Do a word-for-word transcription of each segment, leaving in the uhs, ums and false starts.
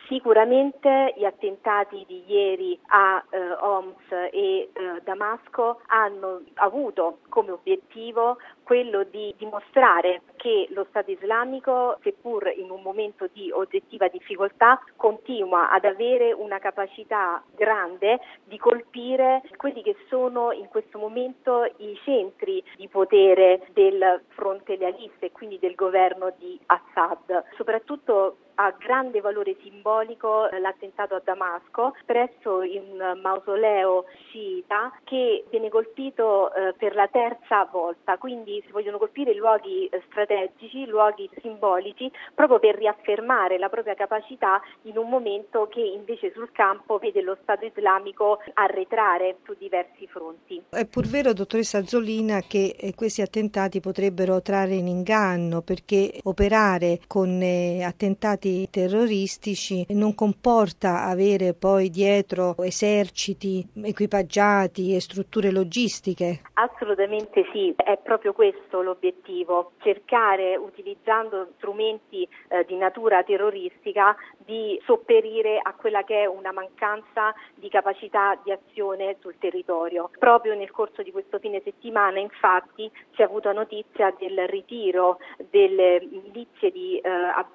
Sicuramente gli attentati di ieri a eh, Homs e eh, Damasco hanno avuto come obiettivo quello di dimostrare che lo Stato islamico, seppur in un momento di oggettiva difficoltà, continua ad avere una capacità grande di colpire quelli che sono in questo momento i centri di potere del fronte lealista e quindi del governo di Assad. Soprattutto ha grande valore simbolico l'attentato a Damasco presso un mausoleo sciita che viene colpito eh, per la terza volta, quindi si vogliono colpire luoghi eh, strategici, luoghi simbolici, proprio per riaffermare la propria capacità in un momento che invece sul campo vede lo Stato islamico arretrare su diversi fronti. È pur vero, dottoressa Azzolina, che eh, questi attentati potrebbero trarre in inganno, perché operare con eh, attentati terroristici non comporta avere poi dietro eserciti equipaggiati e strutture logistiche. Assolutamente sì, è proprio questo l'obiettivo, cercare utilizzando strumenti eh, di natura terroristica di sopperire a quella che è una mancanza di capacità di azione sul territorio. Proprio nel corso di questo fine settimana infatti si è avuta notizia del ritiro delle milizie di eh,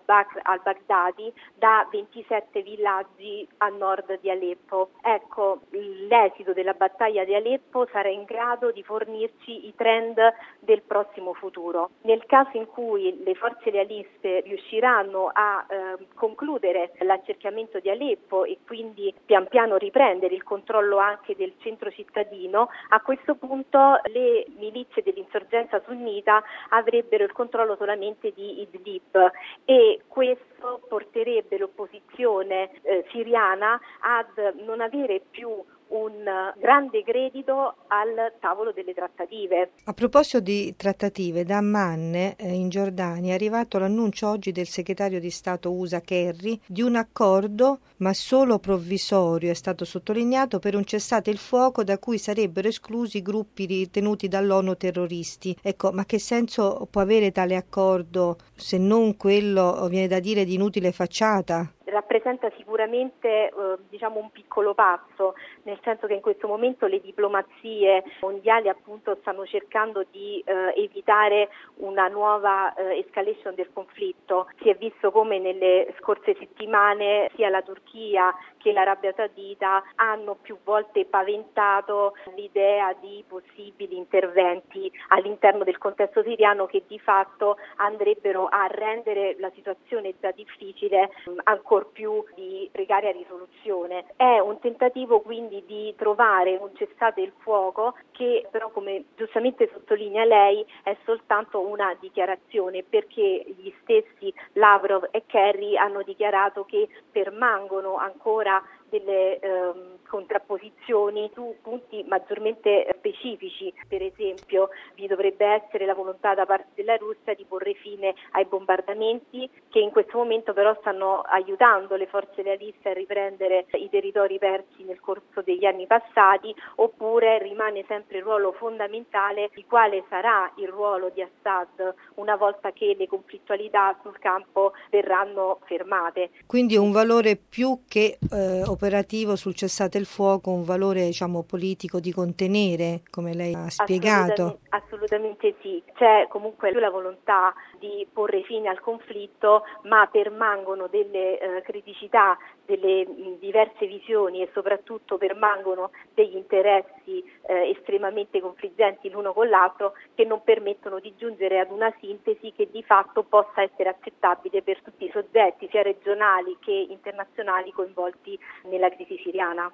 al-Baghdadi da ventisette villaggi a nord di Aleppo. Ecco, l'esito della battaglia di Aleppo sarà in grado di fornirci i trend del prossimo futuro. Nel caso in cui le forze lealiste riusciranno a eh, concludere l'accerchiamento di Aleppo e quindi pian piano riprendere il controllo anche del centro cittadino, a questo punto le milizie dell'insorgenza sunnita avrebbero il controllo solamente di Idlib e questo porterebbe l'opposizione eh, siriana ad non avere più un grande credito al tavolo delle trattative. A proposito di trattative, da Amman eh, in Giordania è arrivato l'annuncio oggi del segretario di Stato U S A Kerry di un accordo, ma solo provvisorio, è stato sottolineato, per un cessate il fuoco da cui sarebbero esclusi gruppi ritenuti dall'ONU terroristi. Ecco, ma che senso può avere tale accordo se non quello, viene da dire, di inutile facciata? Rappresenta sicuramente eh, diciamo un piccolo passo, nel senso che in questo momento le diplomazie mondiali appunto stanno cercando di eh, evitare una nuova eh, escalation del conflitto. Si è visto come nelle scorse settimane sia la Turchia che l'Arabia Saudita hanno più volte paventato l'idea di possibili interventi all'interno del contesto siriano che di fatto andrebbero a rendere la situazione già difficile mh, ancora più di precaria risoluzione. È un tentativo quindi di trovare un cessate il fuoco che però, come giustamente sottolinea lei, è soltanto una dichiarazione, perché gli stessi Lavrov e Kerry hanno dichiarato che permangono ancora delle ehm, contrapposizioni su punti maggiormente specifici. Per esempio, vi dovrebbe essere la volontà da parte della Russia di porre fine ai bombardamenti che in questo momento però stanno aiutando le forze lealiste a riprendere i territori persi nel corso degli anni passati, oppure rimane sempre il ruolo fondamentale di quale sarà il ruolo di Assad una volta che le conflittualità sul campo verranno fermate. Quindi un valore più che eh, operativo sul cessate il fuoco, un valore, diciamo, politico di contenere, come lei ha spiegato. Assolutamente, assolutamente sì, c'è comunque la volontà di porre fine al conflitto, ma permangono delle eh, criticità, delle mh, diverse visioni e soprattutto permangono degli interessi eh, estremamente confliggenti l'uno con l'altro che non permettono di giungere ad una sintesi che di fatto possa essere accettabile per tutti i soggetti sia regionali che internazionali coinvolti nella crisi siriana.